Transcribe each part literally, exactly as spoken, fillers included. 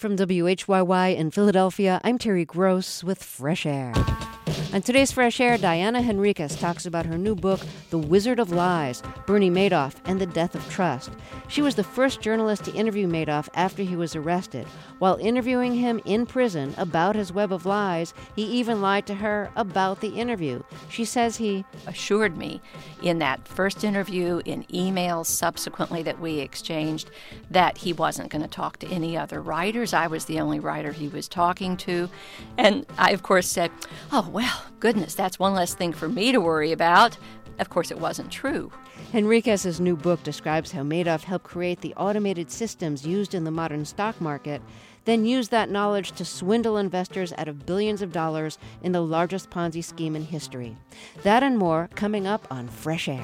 From W H Y Y in Philadelphia, I'm Terry Gross with Fresh Air. On today's Fresh Air, Diana Henriques talks about her new book, The Wizard of Lies, Bernie Madoff and the Death of Trust. She was the first journalist to interview Madoff after he was arrested. While interviewing him in prison about his web of lies, he even lied to her about the interview. She says he assured me in that first interview, in emails subsequently that we exchanged, that he wasn't going to talk to any other writers. I was the only writer he was talking to. And I, of course, said, oh, well, goodness, that's one less thing for me to worry about. Of course, it wasn't true. Henriques' new book describes how Madoff helped create the automated systems used in the modern stock market, then used that knowledge to swindle investors out of billions of dollars in the largest Ponzi scheme in history. That and more coming up on Fresh Air.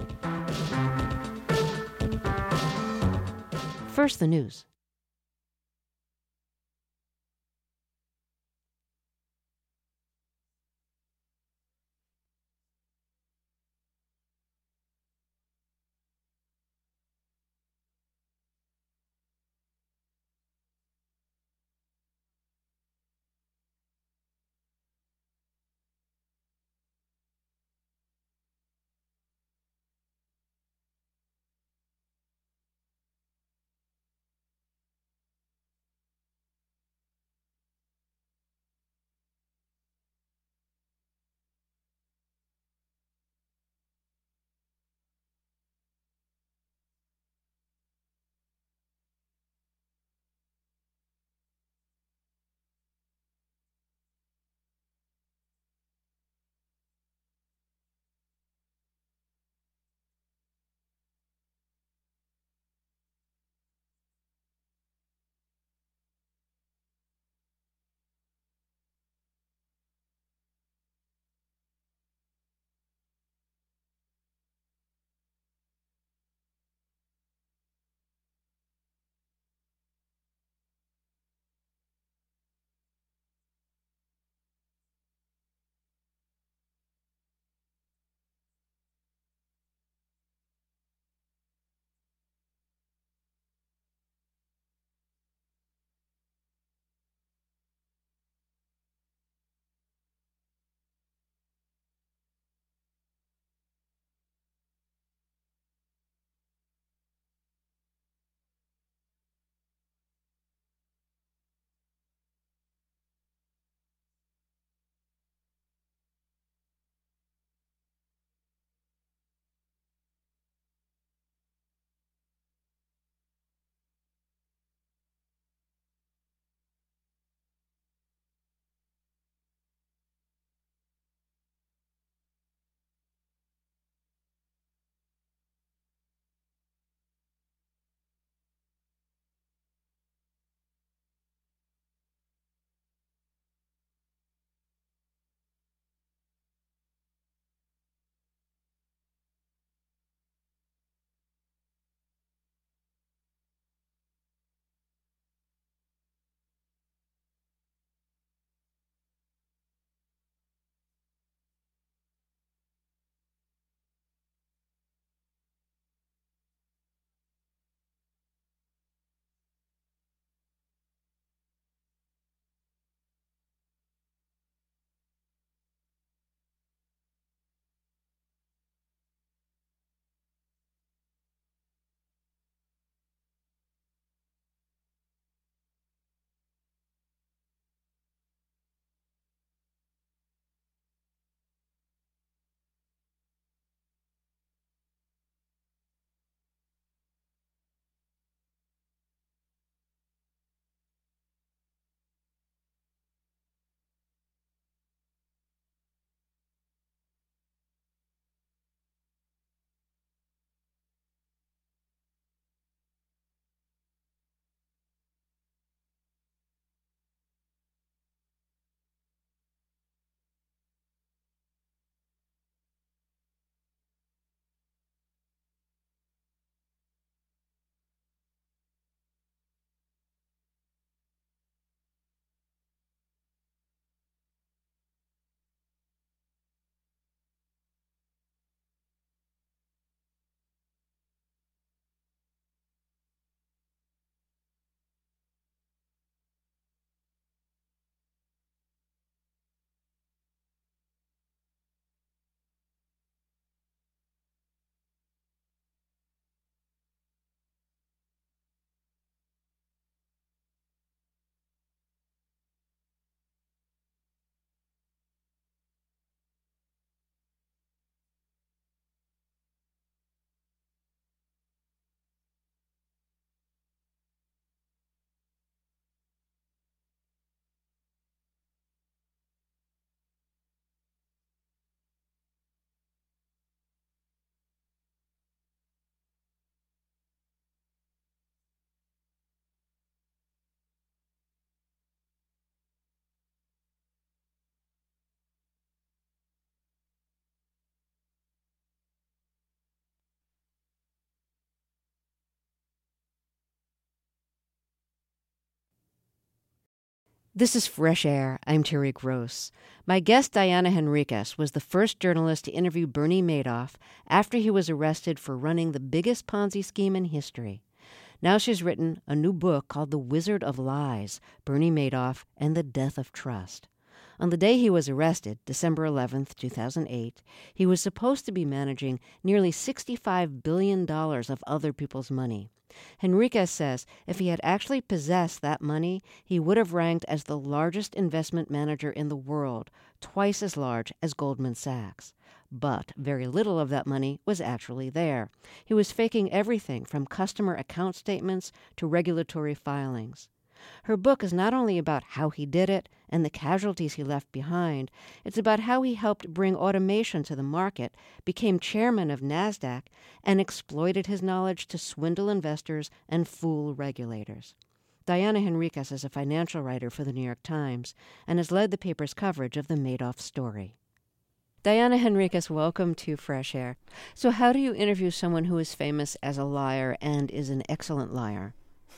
First, the news. This is Fresh Air. I'm Terry Gross. My guest, Diana Henriques, was the first journalist to interview Bernie Madoff after he was arrested for running the biggest Ponzi scheme in history. Now she's written a new book called The Wizard of Lies, Bernie Madoff and the Death of Trust. On the day he was arrested, December eleventh, two thousand eight, he was supposed to be managing nearly sixty-five billion dollars of other people's money. Henriques says if he had actually possessed that money, he would have ranked as the largest investment manager in the world, twice as large as Goldman Sachs. But very little of that money was actually there. He was faking everything from customer account statements to regulatory filings. Her book is not only about how he did it and the casualties he left behind, it's about how he helped bring automation to the market, became chairman of NASDAQ, and exploited his knowledge to swindle investors and fool regulators. Diana Henriques is a financial writer for the New York Times and has led the paper's coverage of the Madoff story. Diana Henriques, welcome to Fresh Air. So how do you interview someone who is famous as a liar and is an excellent liar?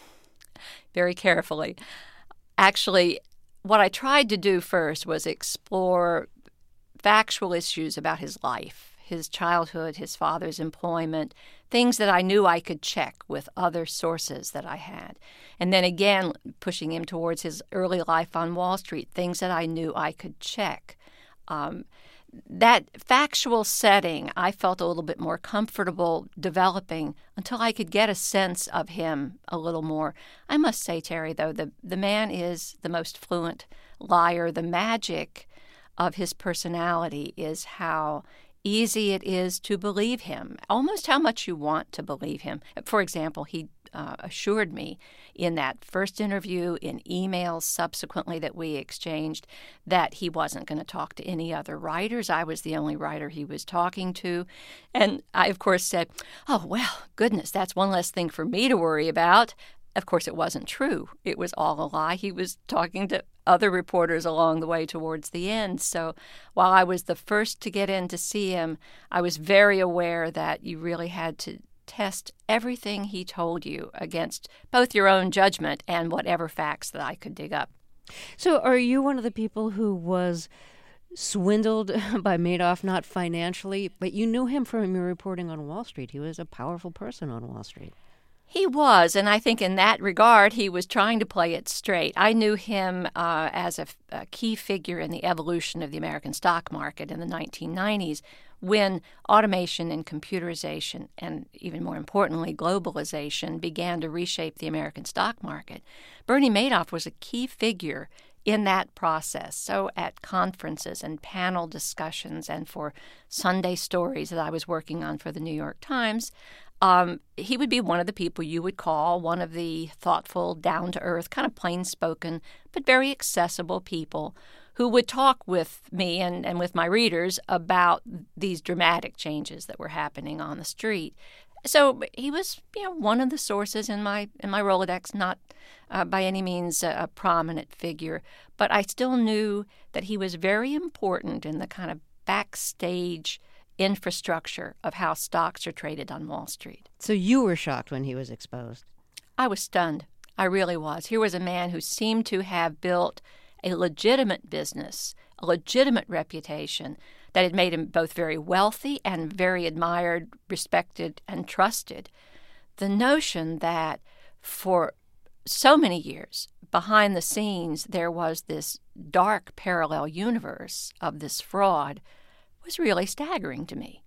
Very carefully. Actually, what I tried to do first was explore factual issues about his life, his childhood, his father's employment, things that I knew I could check with other sources that I had. And then again, pushing him towards his early life on Wall Street, things that I knew I could check. Um, That factual setting, I felt a little bit more comfortable developing until I could get a sense of him a little more. I must say, Terry, though, the, the man is the most fluent liar. The magic of his personality is how easy it is to believe him, almost how much you want to believe him. For example, he uh, assured me in that first interview, in emails subsequently that we exchanged, that he wasn't going to talk to any other writers. I was the only writer he was talking to. And I, of course, said, oh, well, goodness, that's one less thing for me to worry about. Of course, it wasn't true. It was all a lie. He was talking to other reporters along the way towards the end. So while I was the first to get in to see him, I was very aware that you really had to test everything he told you against both your own judgment and whatever facts that I could dig up. So are you one of the people who was swindled by Madoff, not financially, but you knew him from your reporting on Wall Street? He was a powerful person on Wall Street. He was, and I think in that regard, he was trying to play it straight. I knew him uh, as a, a key figure in the evolution of the American stock market in the nineteen nineties, when automation and computerization, and even more importantly, globalization, began to reshape the American stock market. Bernie Madoff was a key figure in that process. So at conferences and panel discussions and for Sunday stories that I was working on for the New York Times, Um, he would be one of the people you would call one of the thoughtful, down-to-earth, kind of plain-spoken, but very accessible people who would talk with me and, and with my readers about these dramatic changes that were happening on the street. So he was, you know, one of the sources in my in my Rolodex, not uh, by any means a, a prominent figure, but I still knew that he was very important in the kind of backstage infrastructure of how stocks are traded on Wall Street. So you were shocked when he was exposed? I was stunned. I really was. Here was a man who seemed to have built a legitimate business, a legitimate reputation that had made him both very wealthy and very admired, respected, and trusted. The notion that for so many years, behind the scenes, there was this dark parallel universe of this fraud was really staggering to me.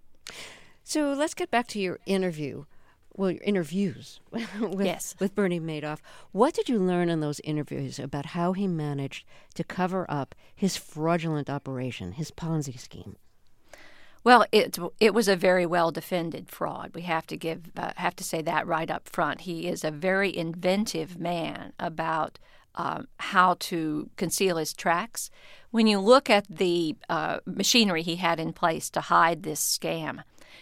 So let's get back to your interview, well, your interviews with, yes. with Bernie Madoff. What did you learn in those interviews about how he managed to cover up his fraudulent operation, his Ponzi scheme? Well, it it was a very well-defended fraud. We have to give uh, have to say that right up front. He is a very inventive man about Um, how to conceal his tracks. When you look at the uh, machinery he had in place to hide this scam,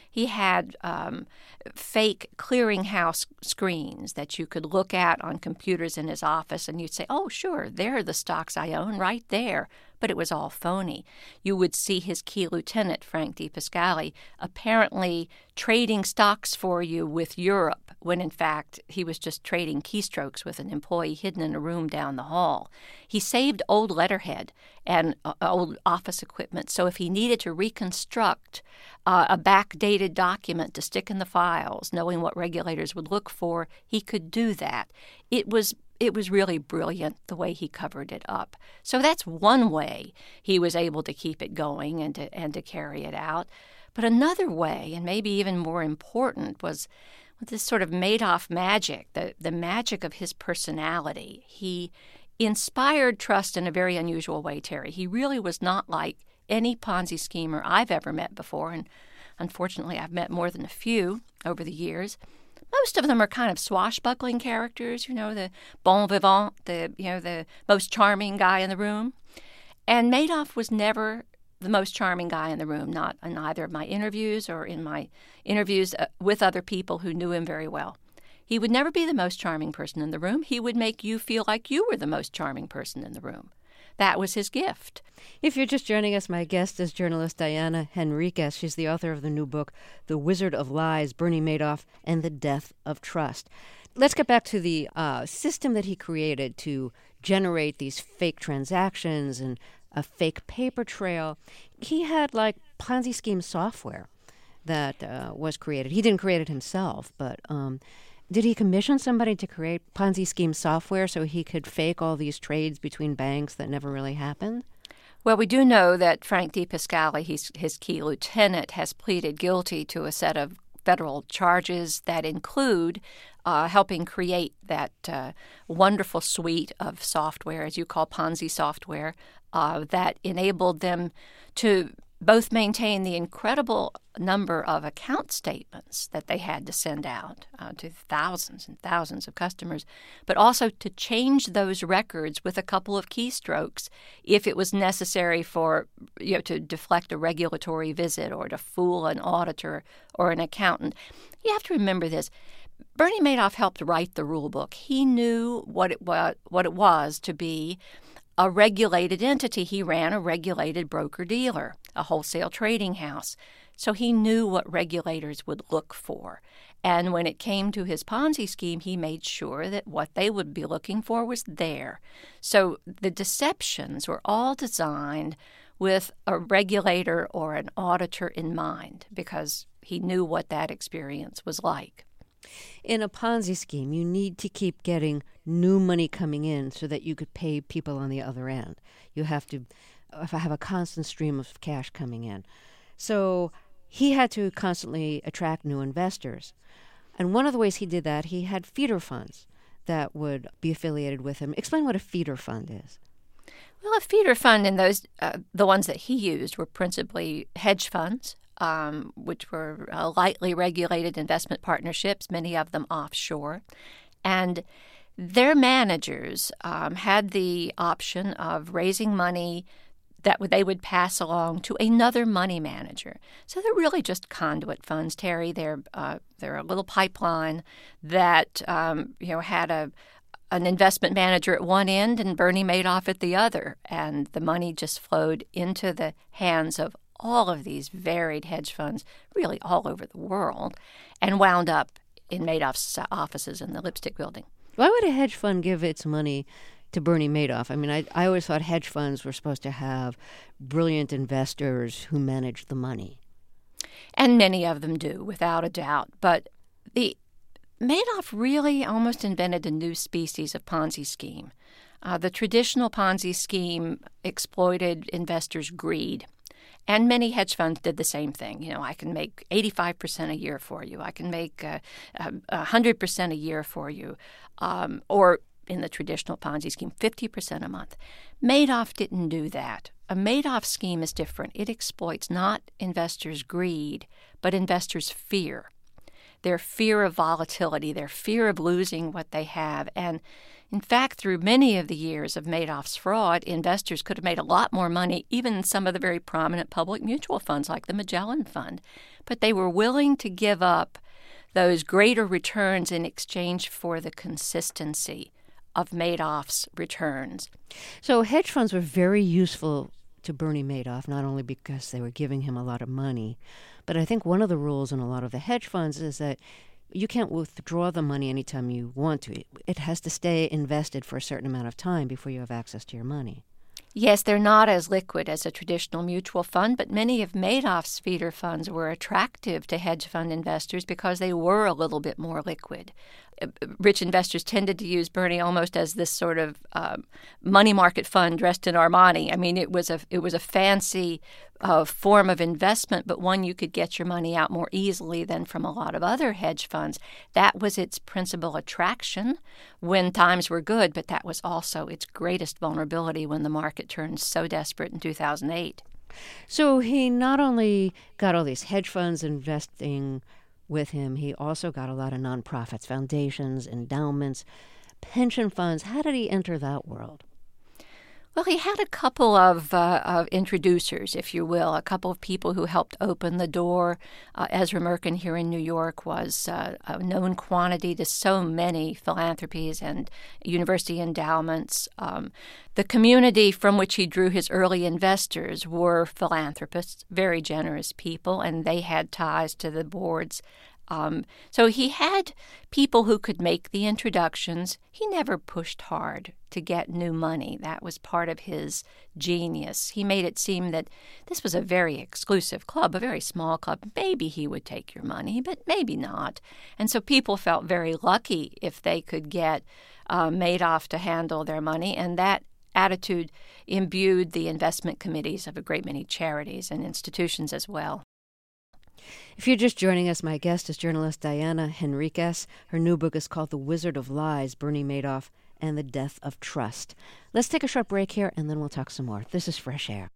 He had um, fake clearinghouse screens that you could look at on computers in his office, and you'd say, oh, sure, there are the stocks I own right there. But it was all phony. You would see his key lieutenant, Frank DePascali, apparently trading stocks for you with Europe, when in fact he was just trading keystrokes with an employee hidden in a room down the hall. He saved old letterhead and uh, old office equipment, so if he needed to reconstruct uh, a backdated document to stick in the files, knowing what regulators would look for, he could do that. It was It was really brilliant the way he covered it up. So that's one way he was able to keep it going and to, and to carry it out. But another way, and maybe even more important, was this sort of Madoff magic, the, the magic of his personality. He inspired trust in a very unusual way, Terry. He really was not like any Ponzi schemer I've ever met before, and unfortunately I've met more than a few over the years. Most of them are kind of swashbuckling characters, you know, the bon vivant, the you know the most charming guy in the room. And Madoff was never the most charming guy in the room, not in either of my interviews or in my interviews with other people who knew him very well. He would never be the most charming person in the room. He would make you feel like you were the most charming person in the room. That was his gift. If you're just joining us, my guest is journalist Diana Henriques. She's the author of the new book, The Wizard of Lies, Bernie Madoff and the Death of Trust. Let's get back to the uh, system that he created to generate these fake transactions and a fake paper trail. He had like Ponzi scheme software that uh, was created. He didn't create it himself, but um, did he commission somebody to create Ponzi scheme software so he could fake all these trades between banks that never really happened? Well, we do know that Frank DePascali, his, his key lieutenant, has pleaded guilty to a set of federal charges that include uh, helping create that uh, wonderful suite of software, as you call Ponzi software, uh, that enabled them to both maintain the incredible number of account statements that they had to send out uh, to thousands and thousands of customers, but also to change those records with a couple of keystrokes if it was necessary for, you know, to deflect a regulatory visit or to fool an auditor or an accountant. You have to remember this. Bernie Madoff helped write the rule book. He knew what it was, what it was to be a regulated entity. He ran a regulated broker-dealer, a wholesale trading house. So he knew what regulators would look for. And when it came to his Ponzi scheme, he made sure that what they would be looking for was there. So the deceptions were all designed with a regulator or an auditor in mind because he knew what that experience was like. In a Ponzi scheme, you need to keep getting new money coming in so that you could pay people on the other end. You have to have a constant stream of cash coming in. So he had to constantly attract new investors. And one of the ways he did that, he had feeder funds that would be affiliated with him. Explain what a feeder fund is. Well, a feeder fund, and those uh, the ones that he used were principally hedge funds, Um, which were uh, lightly regulated investment partnerships, many of them offshore. And their managers um, had the option of raising money that they would pass along to another money manager. So they're really just conduit funds, Terry. They're uh, they're a little pipeline that um, you know had a an investment manager at one end and Bernie Madoff at the other, and the money just flowed into the hands of all of these varied hedge funds, really all over the world, and wound up in Madoff's offices in the Lipstick Building. Why would a hedge fund give its money to Bernie Madoff? I mean, I, I always thought hedge funds were supposed to have brilliant investors who managed the money. And many of them do, without a doubt. But the Madoff really almost invented a new species of Ponzi scheme. Uh, the traditional Ponzi scheme exploited investors' greed. And many hedge funds did the same thing. You know, I can make eighty-five percent a year for you. I can make uh, uh, one hundred percent a year for you. Um, or in the traditional Ponzi scheme, fifty percent a month. Madoff didn't do that. A Madoff scheme is different. It exploits not investors' greed, but investors' fear. Their fear of volatility, their fear of losing what they have. And In fact, through many of the years of Madoff's fraud, investors could have made a lot more money, even in some of the very prominent public mutual funds like the Magellan Fund. But they were willing to give up those greater returns in exchange for the consistency of Madoff's returns. So hedge funds were very useful to Bernie Madoff, not only because they were giving him a lot of money, but I think one of the rules in a lot of the hedge funds is that you can't withdraw the money anytime you want to. It has to stay invested for a certain amount of time before you have access to your money. Yes, they're not as liquid as a traditional mutual fund, but many of Madoff's feeder funds were attractive to hedge fund investors because they were a little bit more liquid. Rich investors tended to use Bernie almost as this sort of um, money market fund dressed in Armani. I mean, it was a it was a fancy uh, form of investment, but one you could get your money out more easily than from a lot of other hedge funds. That was its principal attraction when times were good, but that was also its greatest vulnerability when the market turned so desperate in two thousand eight. So he not only got all these hedge funds investing with him, he also got a lot of nonprofits, foundations, endowments, pension funds. How did he enter that world? Well, he had a couple of, uh, of introducers, if you will, a couple of people who helped open the door. Uh, Ezra Merkin here in New York was uh, a known quantity to so many philanthropies and university endowments. Um, the community from which he drew his early investors were philanthropists, very generous people, and they had ties to the boards. Um, so he had people who could make the introductions. He never pushed hard to get new money. That was part of his genius. He made it seem that this was a very exclusive club, a very small club. Maybe he would take your money, but maybe not. And so people felt very lucky if they could get uh, Madoff to handle their money, and that attitude imbued the investment committees of a great many charities and institutions as well. If you're just joining us, my guest is journalist Diana Henriques. Her new book is called The Wizard of Lies, Bernie Madoff and the Death of Trust. Let's take a short break here, and then we'll talk some more. This is Fresh Air.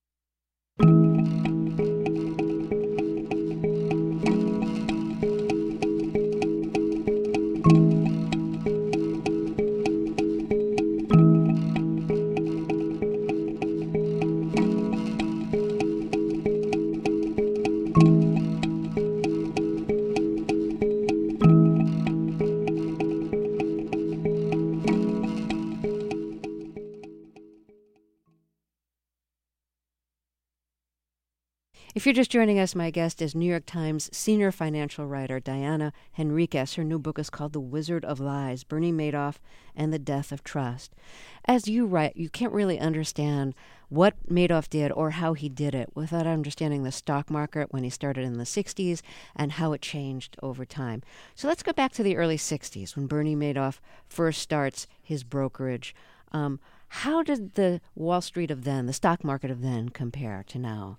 If you're just joining us, my guest is New York Times senior financial writer Diana Henriques. Her new book is called The Wizard of Lies, Bernie Madoff and the Death of Trust. As you write, you can't really understand what Madoff did or how he did it without understanding the stock market when he started in the sixties and how it changed over time. So let's go back to the early sixties when Bernie Madoff first starts his brokerage. Um, how did the Wall Street of then, the stock market of then, compare to now?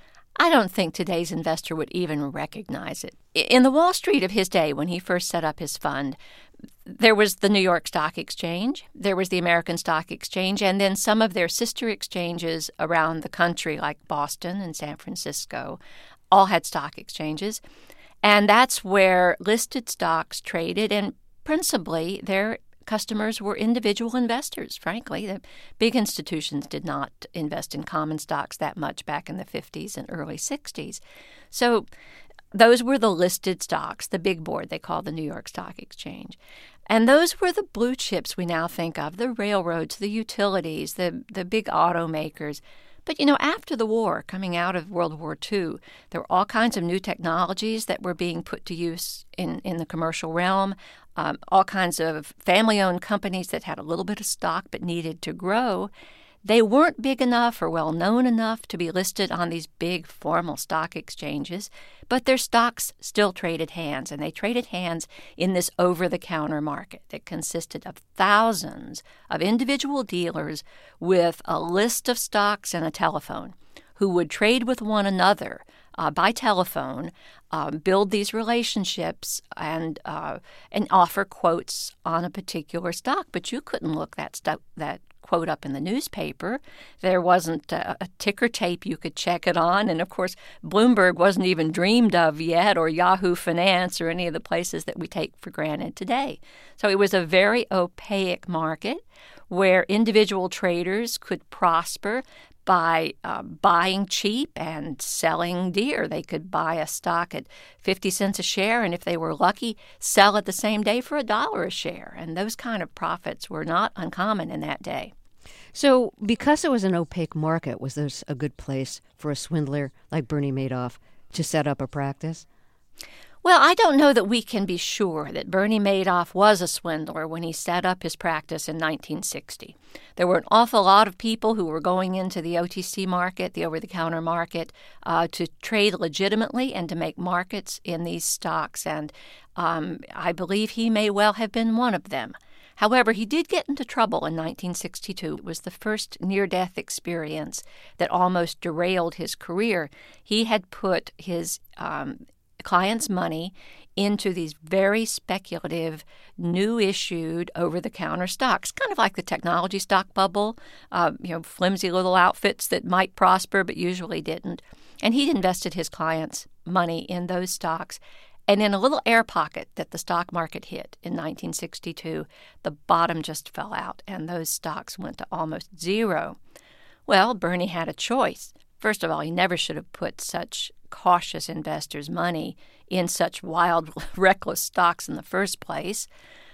I don't think today's investor would even recognize it. In the Wall Street of his day, when he first set up his fund, there was the New York Stock Exchange, there was the American Stock Exchange, and then some of their sister exchanges around the country, like Boston and San Francisco, all had stock exchanges. And that's where listed stocks traded, and principally their customers were individual investors, frankly. The big institutions did not invest in common stocks that much back in the fifties and early sixties. So those were the listed stocks, the big board they call the New York Stock Exchange. And those were the blue chips we now think of, the railroads, the utilities, the, the big automakers. But, you know, after the war, coming out of World War Two, there were all kinds of new technologies that were being put to use in, in the commercial realm, um, all kinds of family-owned companies that had a little bit of stock but needed to grow. They weren't big enough or well-known enough to be listed on these big formal stock exchanges, but their stocks still traded hands, and they traded hands in this over-the-counter market that consisted of thousands of individual dealers with a list of stocks and a telephone who would trade with one another uh, by telephone, uh, build these relationships, and uh, and offer quotes on a particular stock. But you couldn't look that stu- that quote up in the newspaper. There wasn't a, a ticker tape you could check it on. And, of course, Bloomberg wasn't even dreamed of yet, or Yahoo Finance, or any of the places that we take for granted today. So it was a very opaque market where individual traders could prosper by uh, buying cheap and selling dear. They could buy a stock at fifty cents a share, and if they were lucky, sell it the same day for a dollar a share. And those kind of profits were not uncommon in that day. So because it was an opaque market, was this a good place for a swindler like Bernie Madoff to set up a practice? Well, I don't know that we can be sure that Bernie Madoff was a swindler when he set up his practice in nineteen sixty. There were an awful lot of people who were going into the O T C market, the over-the-counter market, uh, to trade legitimately and to make markets in these stocks, and um, I believe he may well have been one of them. However, he did get into trouble in nineteen sixty-two. It was the first near-death experience that almost derailed his career. He had put his um, clients' money into these very speculative, new-issued, over-the-counter stocks, kind of like the technology stock bubble, uh, you know, flimsy little outfits that might prosper but usually didn't. And he'd invested his clients' money in those stocks. And in a little air pocket that the stock market hit in nineteen sixty-two, the bottom just fell out, and those stocks went to almost zero. Well, Bernie had a choice. First of all, he never should have put such cautious investors' money in such wild, reckless stocks in the first place.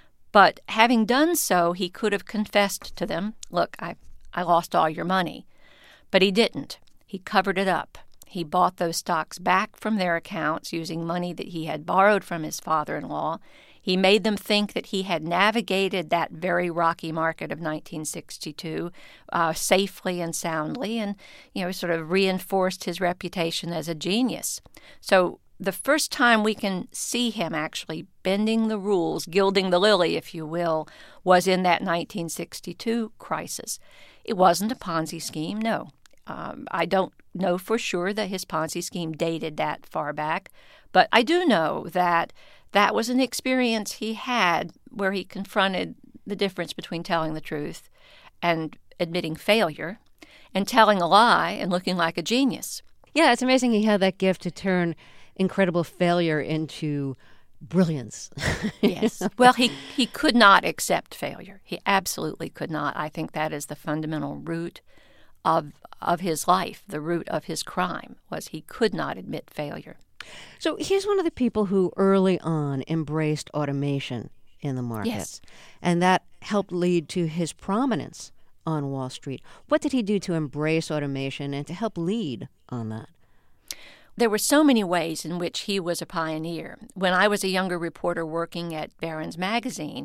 But having done so, he could have confessed to them, look, I, I lost all your money. But he didn't. He covered it up. He bought those stocks back from their accounts using money that he had borrowed from his father-in-law. He made them think that he had navigated that very rocky market of nineteen sixty-two uh, safely and soundly, and, you know, sort of reinforced his reputation as a genius. So the first time we can see him actually bending the rules, gilding the lily, if you will, was in that nineteen sixty-two crisis. It wasn't a Ponzi scheme, no. Um, I don't know for sure that his Ponzi scheme dated that far back, but I do know that that was an experience he had where he confronted the difference between telling the truth and admitting failure and telling a lie and looking like a genius. Yeah, it's amazing he had that gift to turn incredible failure into brilliance. Yes. Well, he, he could not accept failure. He absolutely could not. I think that is the fundamental root of of his life. The root of his crime was he could not admit failure. So he's one of the people who early on embraced automation in the market. Yes. And that helped lead to his prominence on Wall Street. What did he do to embrace automation and to help lead on that? There were so many ways in which he was a pioneer. When I was a younger reporter working at Barron's Magazine,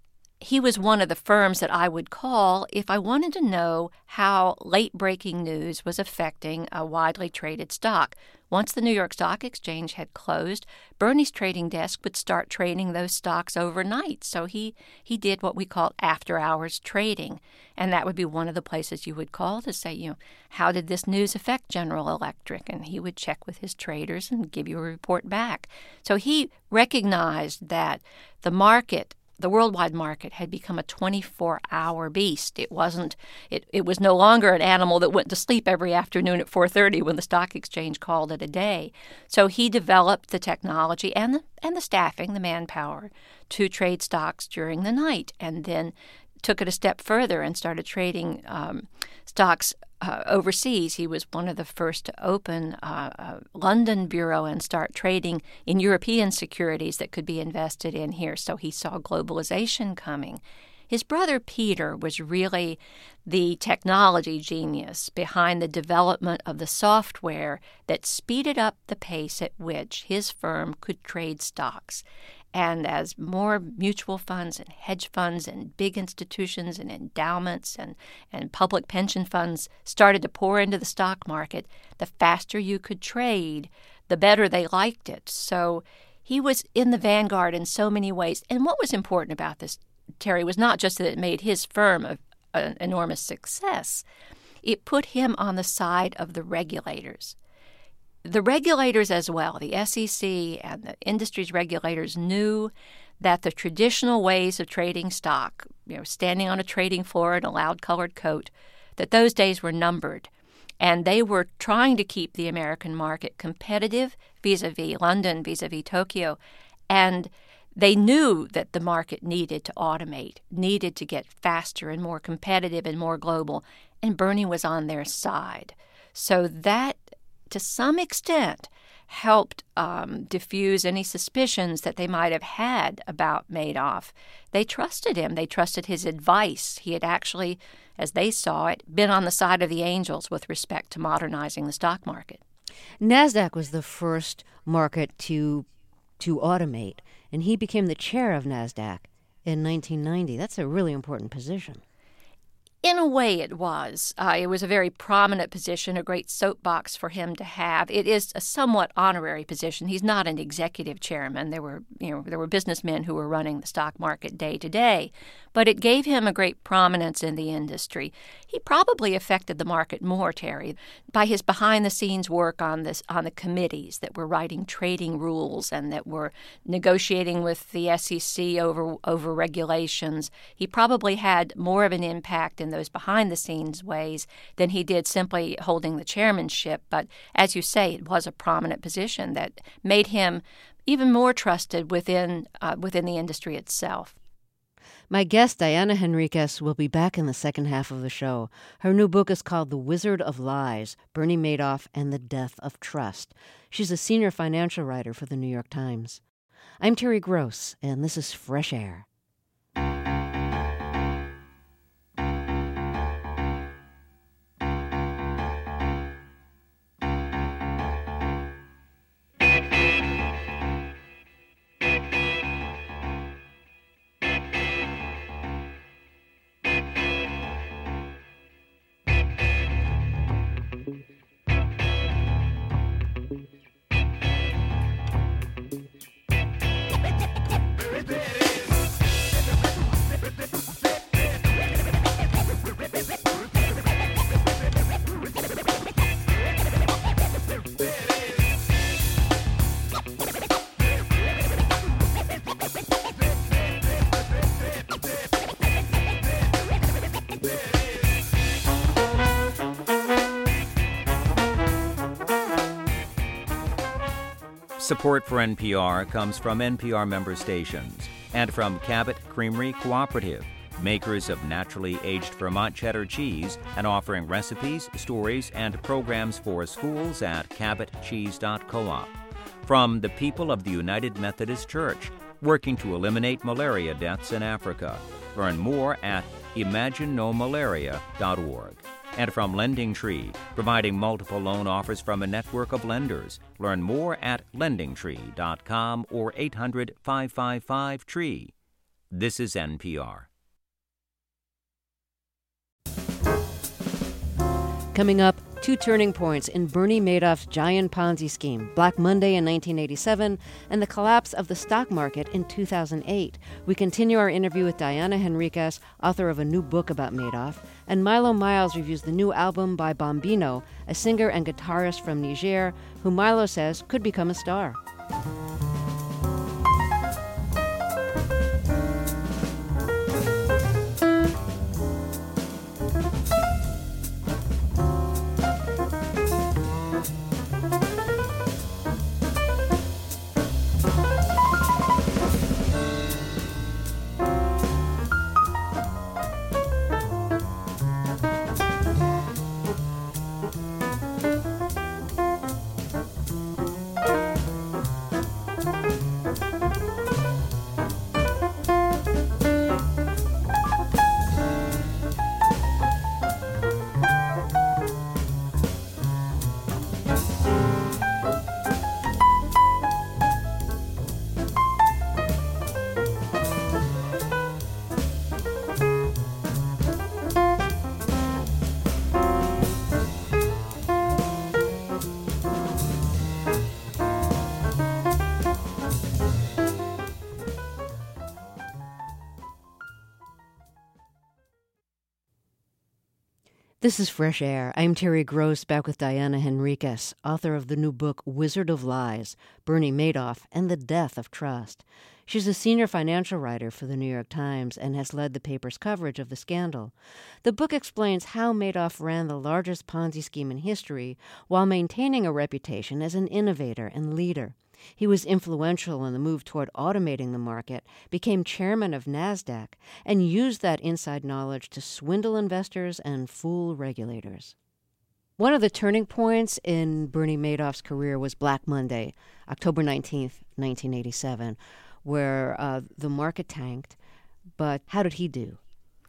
he was one of the firms that I would call if I wanted to know how late-breaking news was affecting a widely traded stock. Once the New York Stock Exchange had closed, Bernie's trading desk would start trading those stocks overnight. So he, he did what we call after-hours trading, and that would be one of the places you would call to say, you know, how did this news affect General Electric? And he would check with his traders and give you a report back. So he recognized that the market The worldwide market had become a twenty-four hour beast. It wasn't. It, it was no longer an animal that went to sleep every afternoon at four thirty when the stock exchange called it a day. So he developed the technology and the, and the staffing, the manpower, to trade stocks during the night, and then took it a step further and started trading um, stocks uh, overseas. He was one of the first to open uh, a London bureau and start trading in European securities that could be invested in here. So he saw globalization coming. His brother Peter was really the technology genius behind the development of the software that speeded up the pace at which his firm could trade stocks. And as more mutual funds and hedge funds and big institutions and endowments and, and public pension funds started to pour into the stock market, the faster you could trade, the better they liked it. So he was in the vanguard in so many ways. And what was important about this, Terry, was not just that it made his firm a, an enormous success. It put him on the side of the regulators. The regulators as well, the S E C and the industry's regulators, knew that the traditional ways of trading stock, you know, standing on a trading floor in a loud-colored coat, that those days were numbered. And they were trying to keep the American market competitive vis-a-vis London, vis-a-vis Tokyo. And they knew that the market needed to automate, needed to get faster and more competitive and more global. And Bernie was on their side. So that, to some extent, helped um, diffuse any suspicions that they might have had about Madoff. They trusted him. They trusted his advice. He had actually, as they saw it, been on the side of the angels with respect to modernizing the stock market. NASDAQ was the first market to to automate, and he became the chair of NASDAQ in nineteen ninety. That's a really important position. In a way, it was. Uh, it was a very prominent position, a great soapbox for him to have. It is a somewhat honorary position. He's not an executive chairman. There were, you know, there were businessmen who were running the stock market day to day, but it gave him a great prominence in the industry. He probably affected the market more, Terry, by his behind-the-scenes work on this on the committees that were writing trading rules and that were negotiating with the S E C over over regulations. He probably had more of an impact in those behind-the-scenes ways than he did simply holding the chairmanship. But as you say, it was a prominent position that made him even more trusted within uh, within the industry itself. My guest, Diana Henriques, will be back in the second half of the show. Her new book is called The Wizard of Lies, Bernie Madoff and the Death of Trust. She's a senior financial writer for the New York Times. I'm Terry Gross, and this is Fresh Air. Support for N P R comes from N P R member stations and from Cabot Creamery Cooperative, makers of naturally aged Vermont cheddar cheese and offering recipes, stories, and programs for schools at cabot cheese dot coop. From the people of the United Methodist Church, working to eliminate malaria deaths in Africa. Learn more at imagine no malaria dot org. And from Lending Tree, providing multiple loan offers from a network of lenders. Learn more at lending tree dot com or eight hundred, five five five, T R E E. This is N P R. Coming up, two turning points in Bernie Madoff's giant Ponzi scheme, Black Monday in nineteen eighty-seven and the collapse of the stock market in two thousand eight. We continue our interview with Diana Henriques, author of a new book about Madoff, and Milo Miles reviews the new album by Bombino, a singer and guitarist from Niger, who Milo says could become a star. This is Fresh Air. I'm Terry Gross, back with Diana Henriques, author of the new book Wizard of Lies, Bernie Madoff and the Death of Trust. She's a senior financial writer for the New York Times and has led the paper's coverage of the scandal. The book explains how Madoff ran the largest Ponzi scheme in history while maintaining a reputation as an innovator and leader. He was influential in the move toward automating the market, became chairman of NASDAQ, and used that inside knowledge to swindle investors and fool regulators. One of the turning points in Bernie Madoff's career was Black Monday, October nineteenth, nineteen eighty-seven, where uh, the market tanked. But how did he do?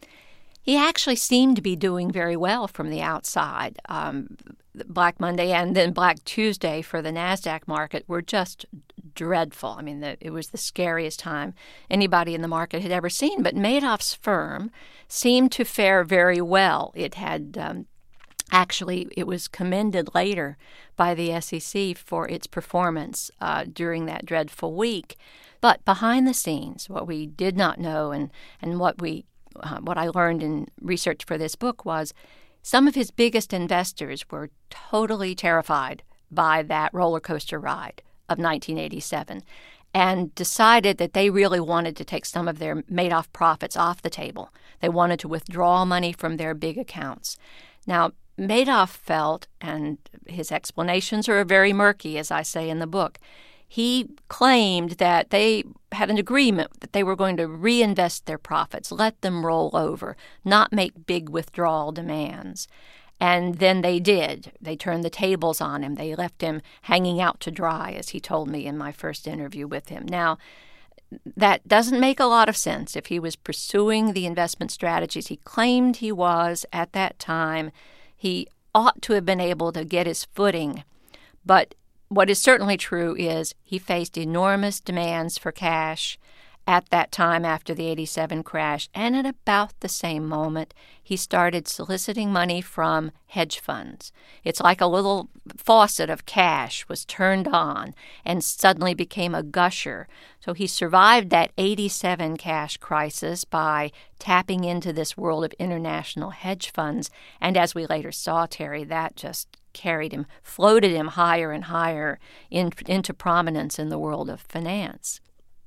He actually seemed to be doing very well from the outside. Um, Black Monday and then Black Tuesday for the NASDAQ market were just dreadful. I mean, the, it was the scariest time anybody in the market had ever seen. But Madoff's firm seemed to fare very well. It had um, actually, it was commended later by the S E C for its performance uh, during that dreadful week. But behind the scenes, what we did not know and, and what we Uh, what I learned in research for this book was some of his biggest investors were totally terrified by that roller coaster ride of nineteen eighty-seven and decided that they really wanted to take some of their Madoff profits off the table. They wanted to withdraw money from their big accounts. Now, Madoff felt, and his explanations are very murky, as I say in the book, he claimed that they had an agreement that they were going to reinvest their profits, let them roll over, not make big withdrawal demands. And then they did. They turned the tables on him. They left him hanging out to dry, as he told me in my first interview with him. Now, that doesn't make a lot of sense. If he was pursuing the investment strategies he claimed he was at that time, he ought to have been able to get his footing. But what is certainly true is he faced enormous demands for cash at that time after the eighty-seven crash, and at about the same moment, he started soliciting money from hedge funds. It's like a little faucet of cash was turned on and suddenly became a gusher. So he survived that eighty-seven cash crisis by tapping into this world of international hedge funds, and as we later saw, Terry, that just carried him, floated him higher and higher in, into prominence in the world of finance.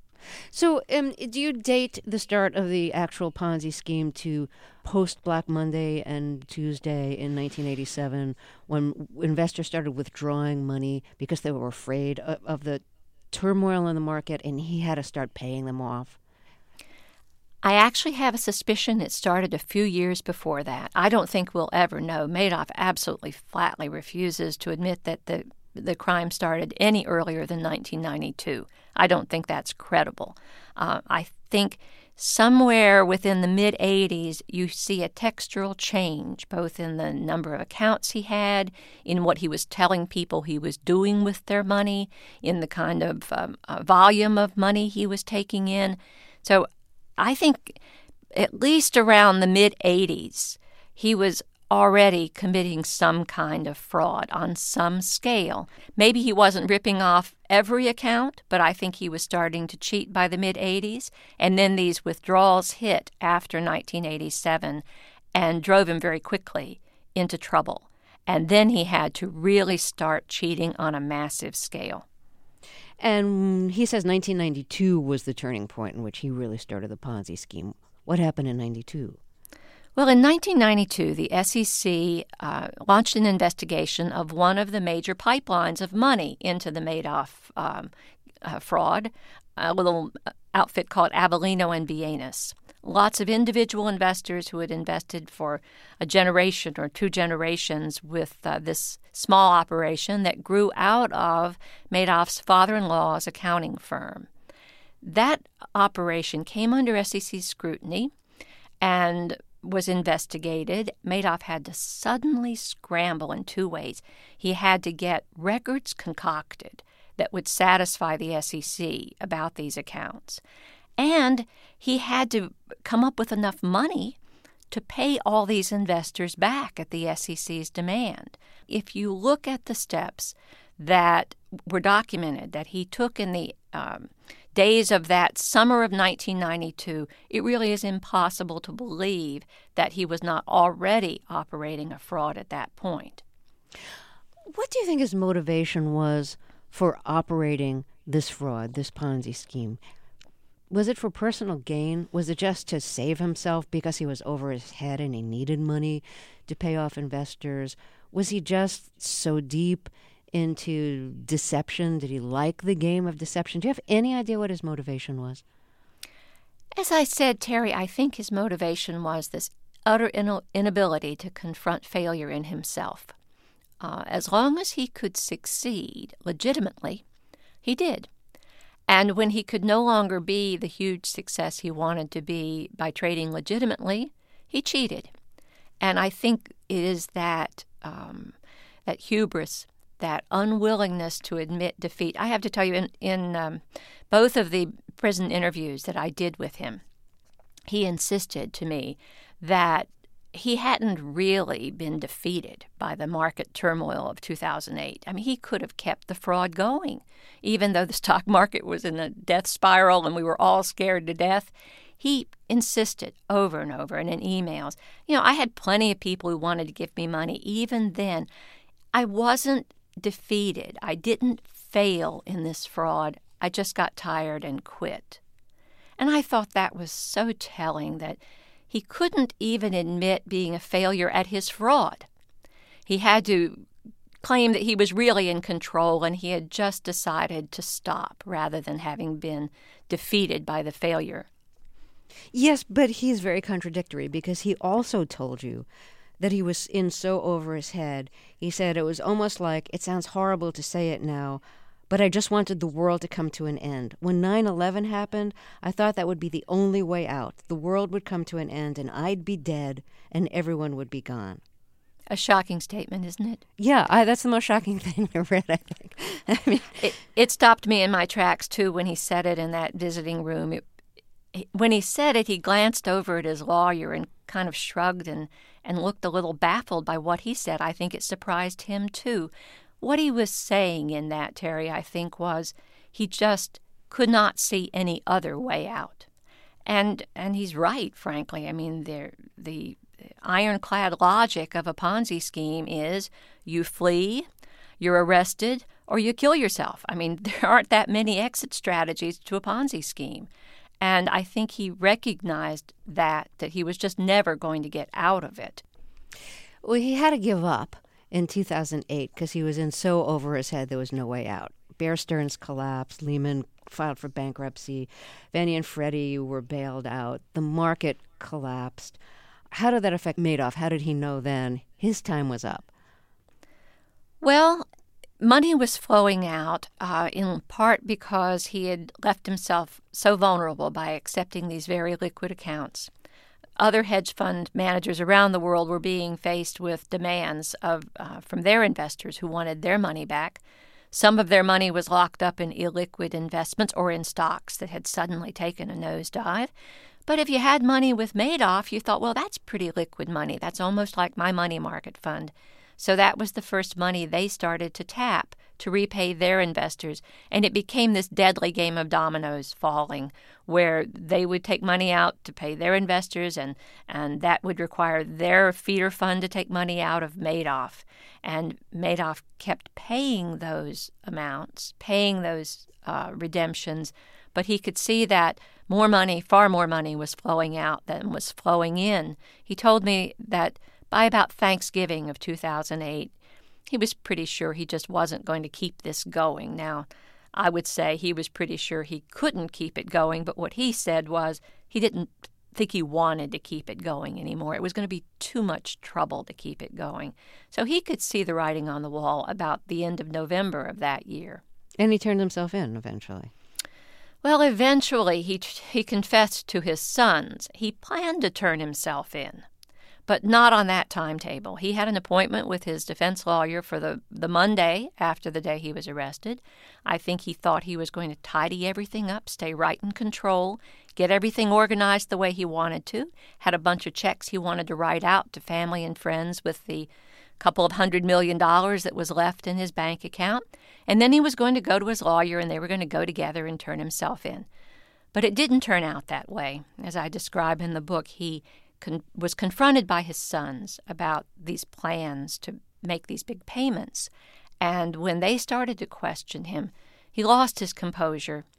So um, do you date the start of the actual Ponzi scheme to post-Black Monday and Tuesday in nineteen eighty-seven, when investors started withdrawing money because they were afraid of, of the turmoil in the market, and he had to start paying them off? I actually have a suspicion it started a few years before that. I don't think we'll ever know. Madoff absolutely flatly refuses to admit that the the crime started any earlier than nineteen ninety-two. I don't think that's credible. Uh, I think somewhere within the mid-eighties, you see a textural change, both in the number of accounts he had, in what he was telling people he was doing with their money, in the kind of um, uh, volume of money he was taking in. So I think at least around the mid-eighties, he was already committing some kind of fraud on some scale. Maybe he wasn't ripping off every account, but I think he was starting to cheat by the mid-eighties, and then these withdrawals hit after nineteen eighty-seven and drove him very quickly into trouble. And then he had to really start cheating on a massive scale. And he says nineteen ninety-two was the turning point in which he really started the Ponzi scheme. What happened in ninety-two? Well, in nineteen ninety-two, the S E C uh, launched an investigation of one of the major pipelines of money into the Madoff um, uh, fraud, a little outfit called Avellino and Bienes. Lots of individual investors who had invested for a generation or two generations with uh, this small operation that grew out of Madoff's father-in-law's accounting firm. That operation came under S E C scrutiny and was investigated. Madoff had to suddenly scramble in two ways. He had to get records concocted that would satisfy the S E C about these accounts. And he had to come up with enough money to pay all these investors back at the S E C's demand. If you look at the steps that were documented that he took in the um, days of that summer of nineteen ninety-two, it really is impossible to believe that he was not already operating a fraud at that point. What do you think his motivation was for operating this fraud, this Ponzi scheme? Was it for personal gain? Was it just to save himself because he was over his head and he needed money to pay off investors? Was he just so deep into deception? Did he like the game of deception? Do you have any idea what his motivation was? As I said, Terry, I think his motivation was this utter inability to confront failure in himself. Uh, as long as he could succeed legitimately, he did. And when he could no longer be the huge success he wanted to be by trading legitimately, he cheated. And I think it is that um, that hubris, that unwillingness to admit defeat. I have to tell you, in, in um, both of the prison interviews that I did with him, he insisted to me that he hadn't really been defeated by the market turmoil of two thousand eight. I mean, he could have kept the fraud going, even though the stock market was in a death spiral and we were all scared to death. He insisted over and over and in emails. You know, I had plenty of people who wanted to give me money. Even then, I wasn't defeated. I didn't fail in this fraud. I just got tired and quit. And I thought that was so telling, that he couldn't even admit being a failure at his fraud. He had to claim that he was really in control and he had just decided to stop rather than having been defeated by the failure. Yes, but he's very contradictory, because he also told you that he was in so over his head. He said it was almost like, it sounds horrible to say it now, but I just wanted the world to come to an end. When nine eleven happened, I thought that would be the only way out. The world would come to an end and I'd be dead and everyone would be gone. A shocking statement, isn't it? Yeah, I, that's the most shocking thing I've read, I think. I mean, it, it stopped me in my tracks, too, when he said it in that visiting room. It, When he said it, he glanced over at his lawyer and kind of shrugged and, and looked a little baffled by what he said. I think it surprised him, too. What he was saying in that, Terry, I think, was he just could not see any other way out. And and he's right, frankly. I mean, the, the ironclad logic of a Ponzi scheme is you flee, you're arrested, or you kill yourself. I mean, there aren't that many exit strategies to a Ponzi scheme. And I think he recognized that, that he was just never going to get out of it. Well, he had to give up in two thousand eight because he was in so over his head there was no way out. Bear Stearns collapsed, Lehman filed for bankruptcy, Fannie and Freddie were bailed out, the market collapsed. How did that affect Madoff? How did he know then his time was up? Well, money was flowing out, uh, in part because he had left himself so vulnerable by accepting these very liquid accounts. Other hedge fund managers around the world were being faced with demands of uh, from their investors who wanted their money back. Some of their money was locked up in illiquid investments or in stocks that had suddenly taken a nosedive. But if you had money with Madoff, you thought, well, that's pretty liquid money. That's almost like my money market fund. So that was the first money they started to tap to repay their investors. And it became this deadly game of dominoes falling, where they would take money out to pay their investors, and, and that would require their feeder fund to take money out of Madoff. And Madoff kept paying those amounts, paying those uh, redemptions, but he could see that more money, far more money, was flowing out than was flowing in. He told me that by about Thanksgiving of two thousand eight, he was pretty sure he just wasn't going to keep this going. Now, I would say he was pretty sure he couldn't keep it going, but what he said was he didn't think he wanted to keep it going anymore. It was going to be too much trouble to keep it going. So he could see the writing on the wall about the end of November of that year. And he turned himself in eventually. Well, eventually he he confessed to his sons. He planned to turn himself in, but not on that timetable. He had an appointment with his defense lawyer for the, the Monday after the day he was arrested. I think he thought he was going to tidy everything up, stay right in control, get everything organized the way he wanted to, had a bunch of checks he wanted to write out to family and friends with the couple of hundred million dollars that was left in his bank account. And then he was going to go to his lawyer and they were going to go together and turn himself in. But it didn't turn out that way. As I describe in the book, he con- was confronted by his sons about these plans to make these big payments. And when they started to question him, he lost his composure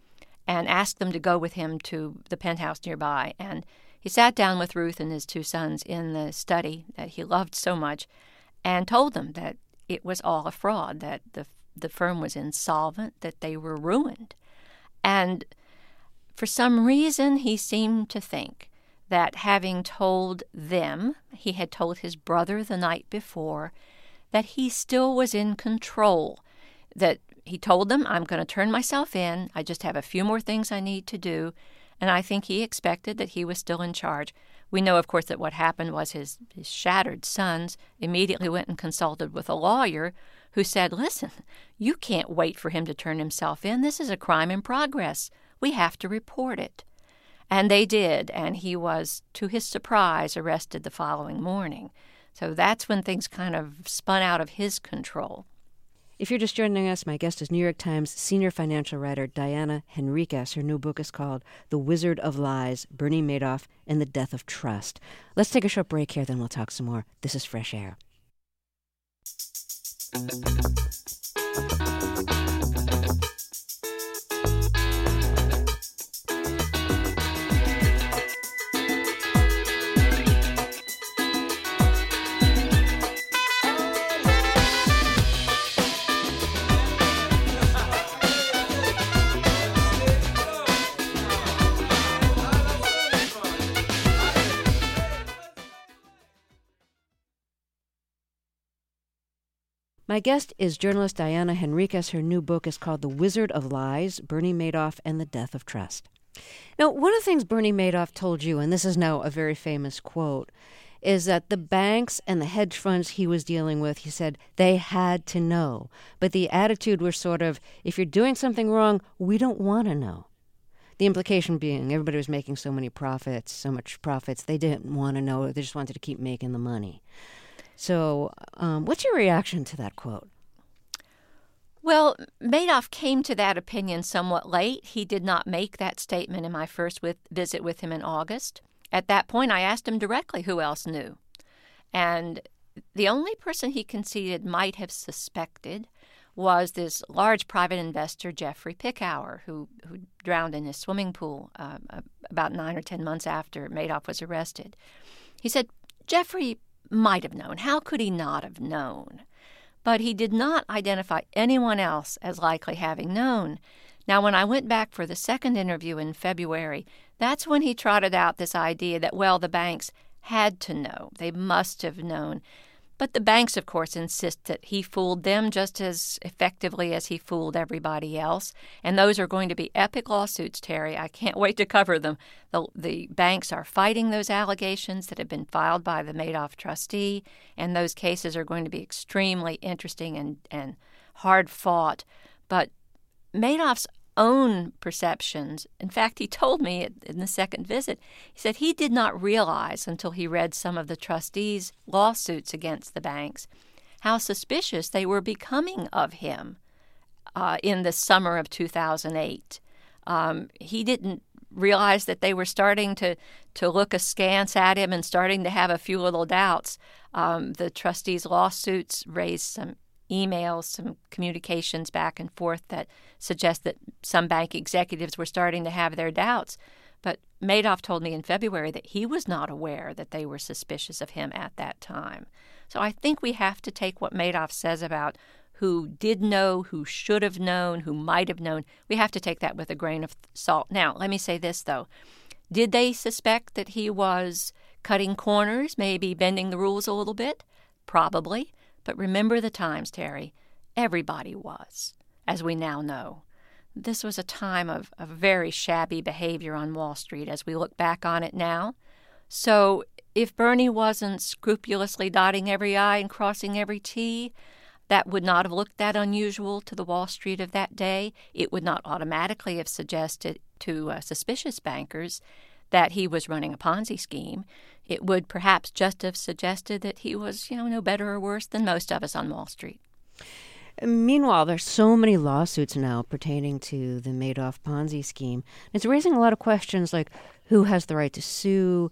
and asked them to go with him to the penthouse nearby. And he sat down with Ruth and his two sons in the study that he loved so much and told them that it was all a fraud, that the the firm was insolvent, that they were ruined. And for some reason, he seemed to think that having told them, he had told his brother the night before, that he still was in control, that he told them, I'm going to turn myself in, I just have a few more things I need to do, and I think he expected that he was still in charge. We know, of course, that what happened was his, his shattered sons immediately went and consulted with a lawyer who said, listen, you can't wait for him to turn himself in. This is a crime in progress. We have to report it. And they did, and he was, to his surprise, arrested the following morning. So that's when things kind of spun out of his control. If you're just joining us, my guest is New York Times senior financial writer Diana Henriques. Her new book is called The Wizard of Lies, Bernie Madoff and the Death of Trust. Let's take a short break here, then we'll talk some more. This is Fresh Air. My guest is journalist Diana Henriques. Her new book is called The Wizard of Lies, Bernie Madoff and the Death of Trust. Now, one of the things Bernie Madoff told you, and this is now a very famous quote, is that the banks and the hedge funds he was dealing with, he said, they had to know. But the attitude was sort of, if you're doing something wrong, we don't want to know. The implication being everybody was making so many profits, so much profits, they didn't want to know. They just wanted to keep making the money. So um, what's your reaction to that quote? Well, Madoff came to that opinion somewhat late. He did not make that statement in my first with, visit with him in August. At that point, I asked him directly who else knew. And the only person he conceded might have suspected was this large private investor, Jeffrey Pickauer, who, who drowned in his swimming pool uh, about nine or ten months after Madoff was arrested. He said, Jeffrey might have known. How could he not have known? But he did not identify anyone else as likely having known. Now, when I went back for the second interview in February, that's when he trotted out this idea that, well, the banks had to know. They must have known. But the banks, of course, insist that he fooled them just as effectively as he fooled everybody else. And those are going to be epic lawsuits, Terry. I can't wait to cover them. The, the banks are fighting those allegations that have been filed by the Madoff trustee, and those cases are going to be extremely interesting and, and hard fought. But Madoff's own perceptions, in fact, he told me in the second visit, he said he did not realize until he read some of the trustees' lawsuits against the banks how suspicious they were becoming of him uh, in the summer of two thousand eight. Um, he didn't realize that they were starting to, to look askance at him and starting to have a few little doubts. Um, the trustees' lawsuits raised some emails, some communications back and forth that suggest that some bank executives were starting to have their doubts. But Madoff told me in February that he was not aware that they were suspicious of him at that time. So I think we have to take what Madoff says about who did know, who should have known, who might have known. We have to take that with a grain of salt. Now, let me say this, though. Did they suspect that he was cutting corners, maybe bending the rules a little bit? Probably. But remember the times, Terry. Everybody was, as we now know. This was a time of, of very shabby behavior on Wall Street as we look back on it now. So if Bernie wasn't scrupulously dotting every I and crossing every T, that would not have looked that unusual to the Wall Street of that day. It would not automatically have suggested to uh, suspicious bankers that he was running a Ponzi scheme. It would perhaps just have suggested that he was, you know, no better or worse than most of us on Wall Street. Meanwhile, there's so many lawsuits now pertaining to the Madoff Ponzi scheme. It's raising a lot of questions like who has the right to sue,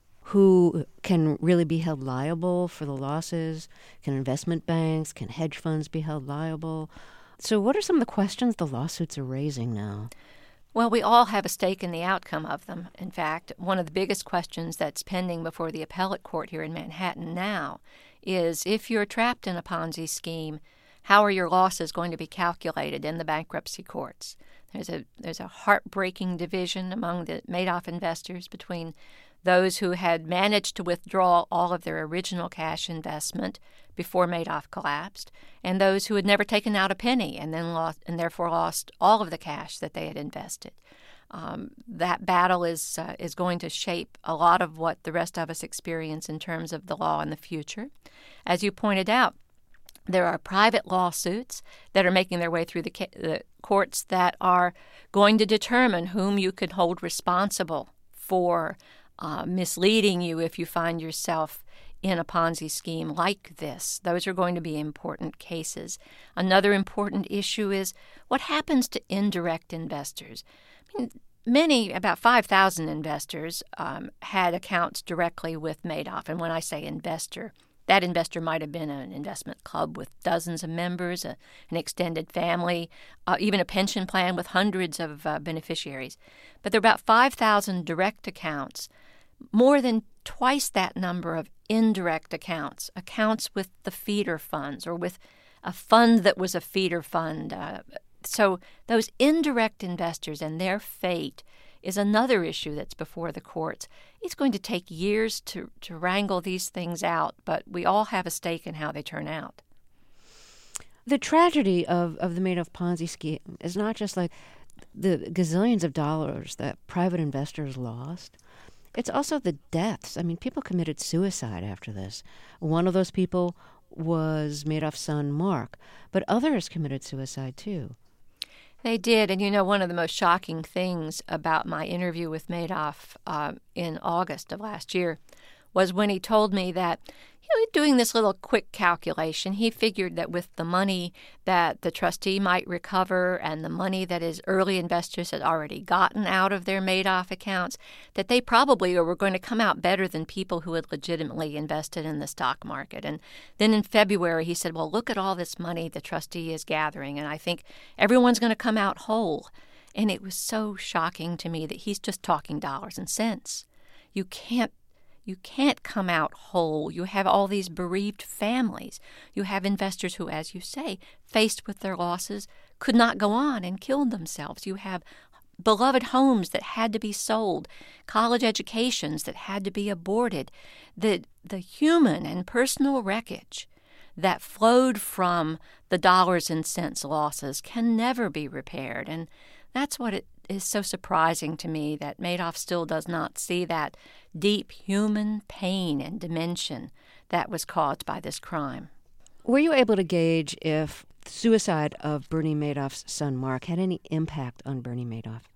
who can really be held liable for the losses, can investment banks, can hedge funds be held liable? So what are some of the questions the lawsuits are raising now? Well, we all have a stake in the outcome of them. In fact, one of the biggest questions that's pending before the appellate court here in Manhattan now is if you're trapped in a Ponzi scheme, how are your losses going to be calculated in the bankruptcy courts? There's a there's a heartbreaking division among the Madoff investors between those who had managed to withdraw all of their original cash investment before Madoff collapsed, and those who had never taken out a penny and then lost and therefore lost all of the cash that they had invested. Um, that battle is uh, is going to shape a lot of what the rest of us experience in terms of the law in the future. As you pointed out, there are private lawsuits that are making their way through the, ca- the courts that are going to determine whom you can hold responsible for uh, misleading you if you find yourself in a Ponzi scheme like this. Those are going to be important cases. Another important issue is what happens to indirect investors. I mean, many, about five thousand investors um, had accounts directly with Madoff. And when I say investor, that investor might have been an investment club with dozens of members, a, an extended family, uh, even a pension plan with hundreds of uh, beneficiaries. But there are about five thousand direct accounts, more than twice that number of indirect accounts, accounts with the feeder funds or with a fund that was a feeder fund. Uh, so those indirect investors and their fate is another issue that's before the courts. It's going to take years to, to wrangle these things out, but we all have a stake in how they turn out. The tragedy of, of the Madoff Ponzi scheme is not just like the gazillions of dollars that private investors lost. It's also the deaths. I mean, people committed suicide after this. One of those people was Madoff's son, Mark, but others committed suicide too. They did, and you know, one of the most shocking things about my interview with Madoff uh, in August of last year was when he told me that, you know, doing this little quick calculation, he figured that with the money that the trustee might recover and the money that his early investors had already gotten out of their Madoff accounts, that they probably were going to come out better than people who had legitimately invested in the stock market. And then in February, he said, well, look at all this money the trustee is gathering, and I think everyone's going to come out whole. And it was so shocking to me that he's just talking dollars and cents. You can't You can't come out whole. You have all these bereaved families. You have investors who, as you say, faced with their losses, could not go on and killed themselves. You have beloved homes that had to be sold, college educations that had to be aborted. The, the human and personal wreckage that flowed from the dollars and cents losses can never be repaired. And that's what it is so surprising to me, that Madoff still does not see that deep human pain and dimension that was caused by this crime. Were you able to gauge if the suicide of Bernie Madoff's son, Mark, had any impact on Bernie Madoff?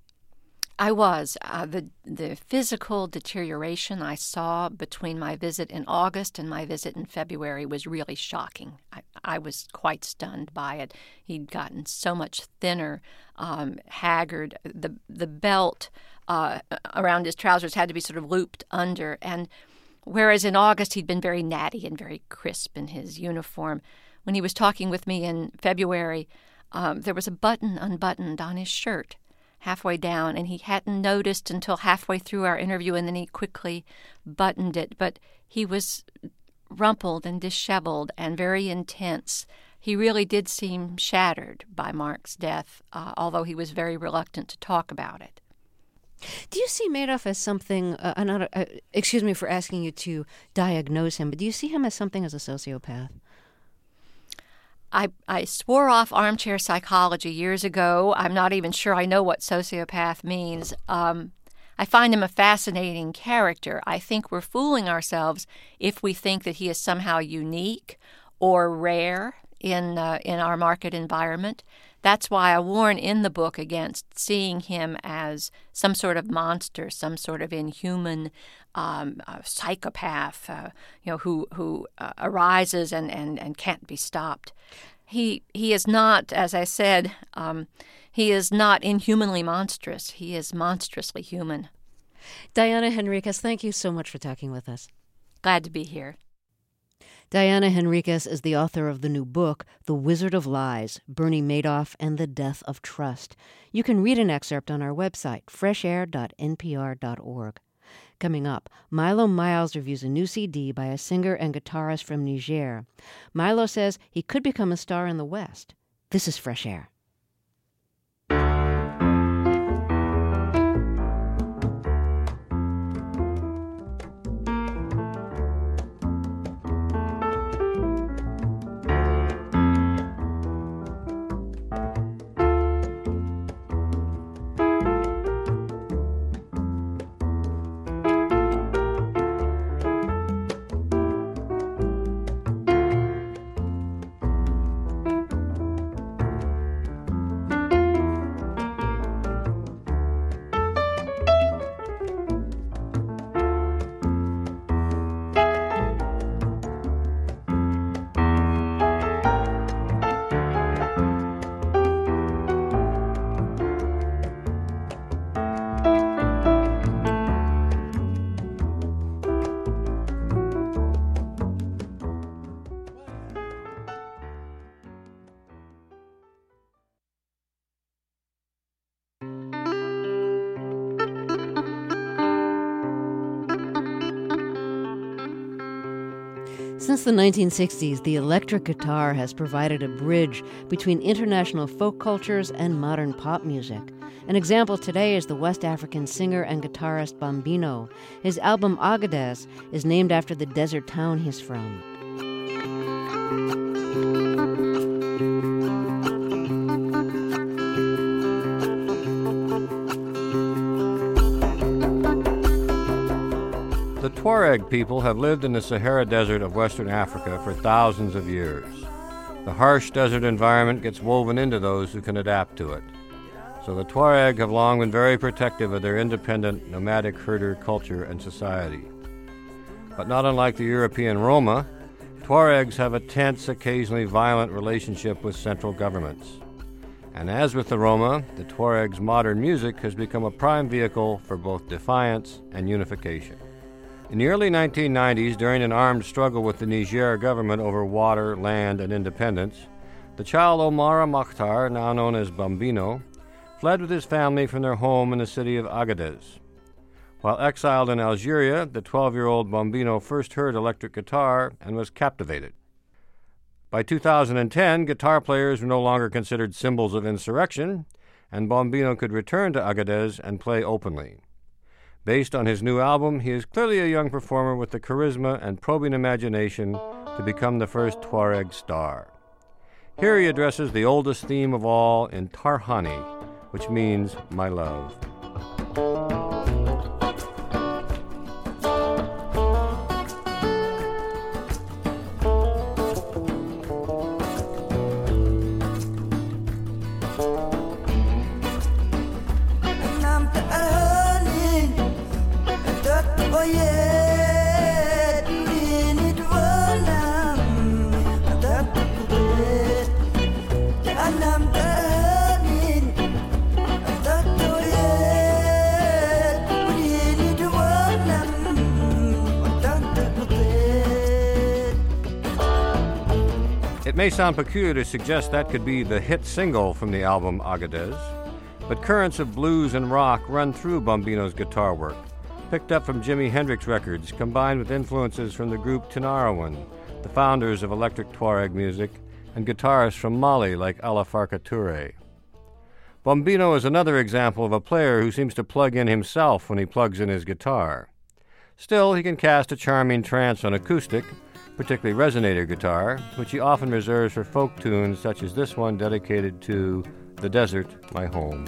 I was. Uh, the the physical deterioration I saw between my visit in August and my visit in February was really shocking. I, I was quite stunned by it. He'd gotten so much thinner, um, haggard. The the belt uh, around his trousers had to be sort of looped under. And whereas in August he'd been very natty and very crisp in his uniform, when he was talking with me in February, um, there was a button unbuttoned on his shirt halfway down, and he hadn't noticed until halfway through our interview, and then he quickly buttoned it. But he was rumpled and disheveled and very intense. He really did seem shattered by Mark's death, uh, although he was very reluctant to talk about it. Do you see Madoff as something, uh, not, uh, excuse me for asking you to diagnose him, but do you see him as something as a sociopath? I, I swore off armchair psychology years ago. I'm not even sure I know what sociopath means. Um, I find him a fascinating character. I think we're fooling ourselves if we think that he is somehow unique or rare in uh, in our market environment. That's why I warn in the book against seeing him as some sort of monster, some sort of inhuman um, uh, psychopath, uh, you know, who who uh, arises and, and, and can't be stopped. He he is not, as I said, um, he is not inhumanly monstrous. He is monstrously human. Diana Henriques, thank you so much for talking with us. Glad to be here. Diana Henriques is the author of the new book, The Wizard of Lies, Bernie Madoff and the Death of Trust. You can read an excerpt on our website, fresh air dot n p r dot org. Coming up, Milo Miles reviews a new C D by a singer and guitarist from Niger. Milo says he could become a star in the West. This is Fresh Air. Since the nineteen sixties, the electric guitar has provided a bridge between international folk cultures and modern pop music. An example today is the West African singer and guitarist Bombino. His album Agadez is named after the desert town he's from. The Tuareg people have lived in the Sahara Desert of Western Africa for thousands of years. The harsh desert environment gets woven into those who can adapt to it. So the Tuareg have long been very protective of their independent, nomadic herder culture and society. But not unlike the European Roma, Tuaregs have a tense, occasionally violent relationship with central governments. And as with the Roma, the Tuaregs' modern music has become a prime vehicle for both defiance and unification. In the early nineteen nineties, during an armed struggle with the Niger government over water, land, and independence, the child Omara Makhtar, now known as Bombino, fled with his family from their home in the city of Agadez. While exiled in Algeria, the twelve-year-old Bombino first heard electric guitar and was captivated. By two thousand ten, guitar players were no longer considered symbols of insurrection, and Bombino could return to Agadez and play openly. Based on his new album, he is clearly a young performer with the charisma and probing imagination to become the first Tuareg star. Here he addresses the oldest theme of all in Tarhani, which means my love. It may sound peculiar to suggest that could be the hit single from the album Agadez, but currents of blues and rock run through Bombino's guitar work, picked up from Jimi Hendrix records, combined with influences from the group Tinariwen, the founders of electric Tuareg music, and guitarists from Mali like Ala Farka Touré. Bombino is another example of a player who seems to plug in himself when he plugs in his guitar. Still, he can cast a charming trance on acoustic, particularly resonator guitar, which he often reserves for folk tunes such as this one dedicated to The Desert, My Home.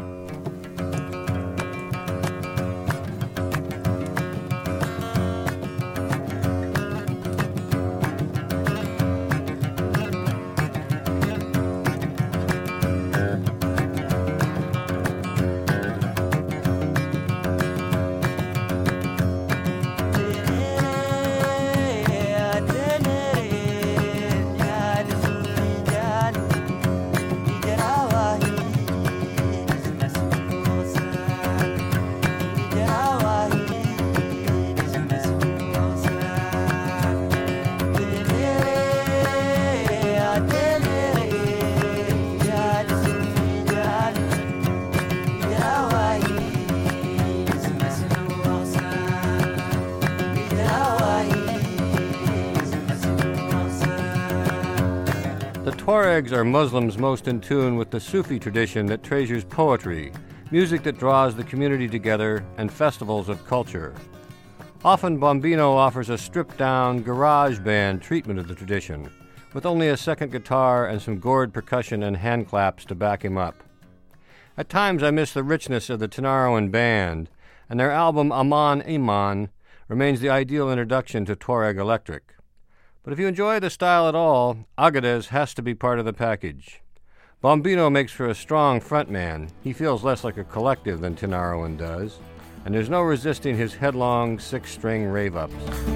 The Tuaregs are Muslims most in tune with the Sufi tradition that treasures poetry, music that draws the community together, and festivals of culture. Often Bombino offers a stripped-down, garage band treatment of the tradition, with only a second guitar and some gourd percussion and hand claps to back him up. At times I miss the richness of the Tinariwen band, and their album Aman Iman remains the ideal introduction to Tuareg electric. But if you enjoy the style at all, Agadez has to be part of the package. Bombino makes for a strong frontman. He feels less like a collective than Tinariwen does, and there's no resisting his headlong six-string rave-ups.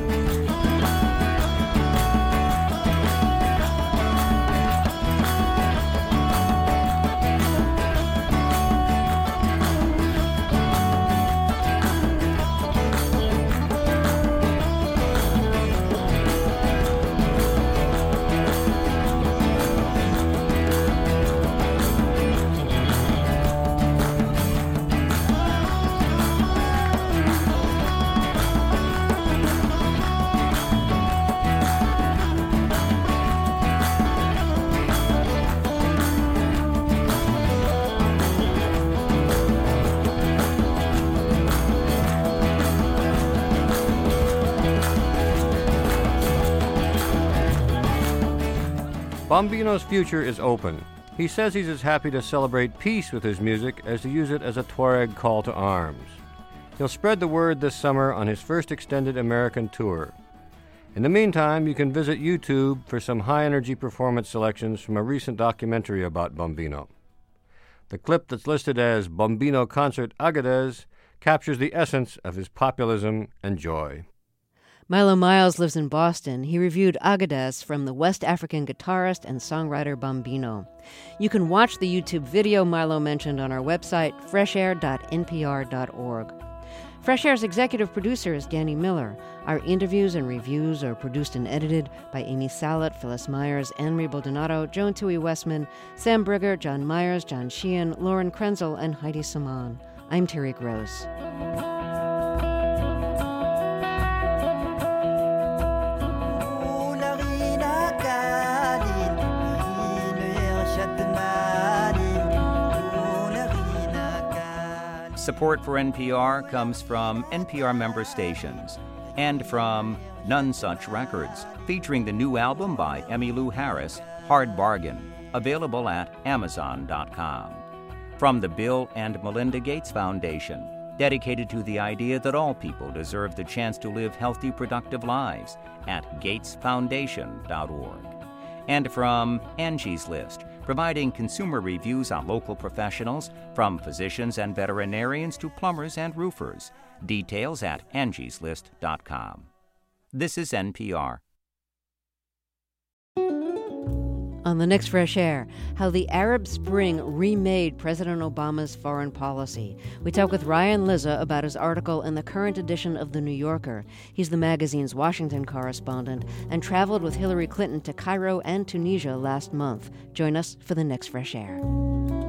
Bombino's future is open. He says he's as happy to celebrate peace with his music as to use it as a Tuareg call to arms. He'll spread the word this summer on his first extended American tour. In the meantime, you can visit YouTube for some high-energy performance selections from a recent documentary about Bombino. The clip that's listed as Bombino Concert Agadez captures the essence of his populism and joy. Milo Miles lives in Boston. He reviewed Agadez from the West African guitarist and songwriter Bombino. You can watch the YouTube video Milo mentioned on our website, fresh air dot n p r dot org. Fresh Air's executive producer is Danny Miller. Our interviews and reviews are produced and edited by Amy Salet, Phyllis Myers, Anne-Marie Baldonado, Joan Tui Westman, Sam Brigger, John Myers, John Sheehan, Lauren Krenzel, and Heidi Saman. I'm Terry Gross. Support for N P R comes from N P R member stations and from None Such Records, featuring the new album by Emmylou Harris, Hard Bargain, available at amazon dot com. From the Bill and Melinda Gates Foundation, dedicated to the idea that all people deserve the chance to live healthy, productive lives, at gates foundation dot org. And from Angie's List, providing consumer reviews on local professionals, from physicians and veterinarians to plumbers and roofers. Details at angies list dot com. This is N P R. On the next Fresh Air, how the Arab Spring remade President Obama's foreign policy. We talk with Ryan Lizza about his article in the current edition of The New Yorker. He's the magazine's Washington correspondent and traveled with Hillary Clinton to Cairo and Tunisia last month. Join us for the next Fresh Air.